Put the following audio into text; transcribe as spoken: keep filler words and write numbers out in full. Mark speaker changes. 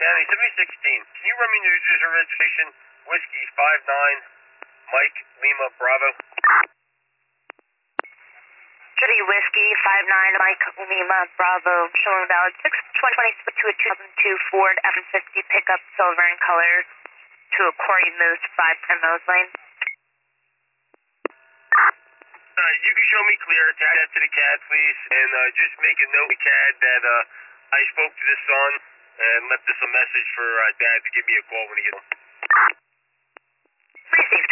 Speaker 1: Danny, seventy sixteen. Can you run me new user registration? Whiskey five nine, Mike Lima Bravo.
Speaker 2: City Whiskey five nine, Mike Lima Bravo. Showing valid six twenty to a two thousand two Ford F one fifty pickup, silver in color, to a Quarry Moose five Primrose Lane.
Speaker 1: Uh, you can show me clear. Attach that to the C A D, please, and uh, just make a note in C A D that uh, I spoke to the son and left us a message for uh, Dad to give me a call when he gets home.
Speaker 2: Received.